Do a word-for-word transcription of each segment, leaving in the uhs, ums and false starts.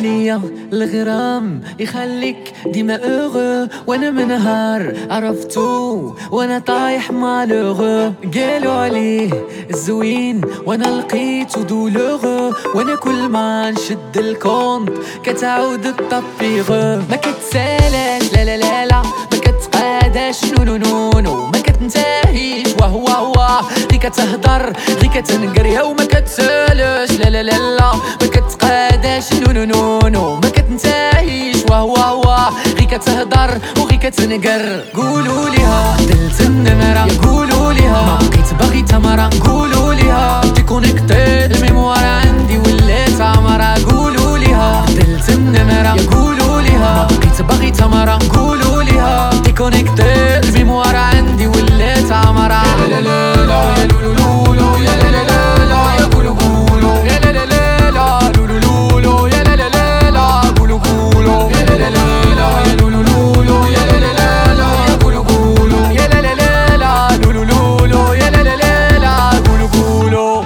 ليا الغرام يخليك ديما اغو، وانا من نهار عرفتو وانا طايح مالوغو. قالوا عليه الزوين وانا لقيتو دولوغو، وانا كل ما نشد الكونت كتعاود تطبيغو. ما كتسالاش لا لا لا لا، ما كتقاداش نو نو نو نو، ما كتنتهيش وهو هو غي كتهضر غي كتنقريها وما كتسالاش لا لا لا لا، ما كتقاداش نو نو نو نو، ما كتنتهيش وهو هو غي كتهضر وغي كتنقر. قولوا ليها دلت النمرة، قولوا ليها ما بقيت باغي تمرة، قولوا ليها ديكونيكتي الميموار عندي ولات عمرة. قولوا ليها دلت النمرة، قولوا ليها ما بقيت باغي تمرة، قولوا ليها ديكونيكتي الميموار عندي ولات عمرة. لا لا لا يا لولو يا لا لا لا يا قولوا قولوا يا لا لا لا لولو يا لا لا لا قولوا قولوا يا لا لا لا يا لولو يا لا لا لا يا قولوا قولوا يا لا لا لا لولو يا لا لا لا قولوا قولوا.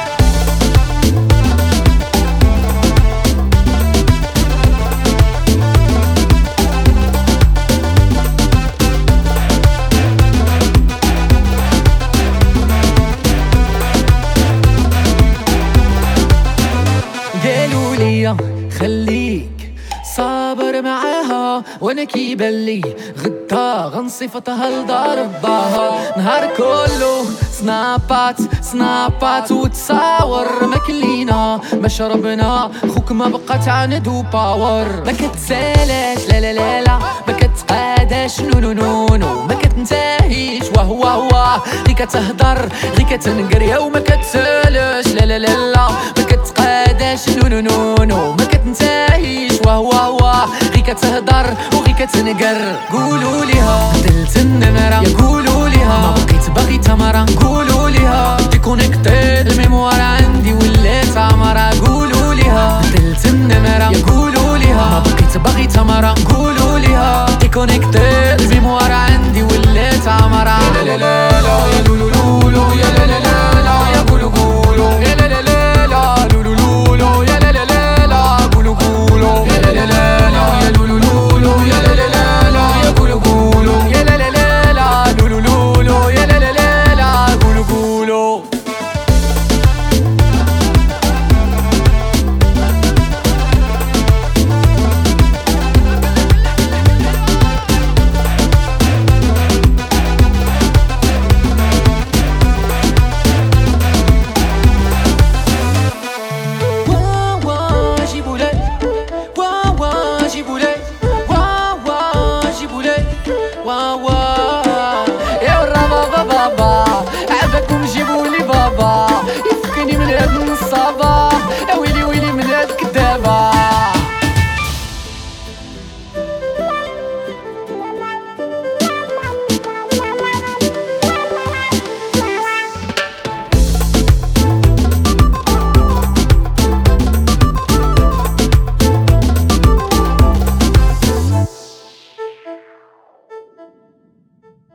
قالوا ليا خليك صابر معاها، وانا كيبالي غدا غنصفتها لدار الظهر. نهار كله سنابات سنابات وتصاور، ما كلينا ما شربنا خوك ما بقات عندو باور. ما كتسالاش لا لا لا لا، ما كتقاداش نو نو نو نو، ما كتنتهيش وهو هو غي كتهضر غي كتنقريها وما كتسالاش لا لا لا لا، ما كتقاداش نو نو نو نو، ما كتنتهيش وهو هو غي كتهضر وغي كتنقر. قولوا ليها دلت النمرة، قولوا ليها ما بقيت باغي تمرة، قولوا ليها ديكونيكتي الميموار عندي ولات عمرة. قولوا ليها دلت النمرة، قولوا ليها ما بقيت باغي تمرة، قولوا ليها ديكونيكتي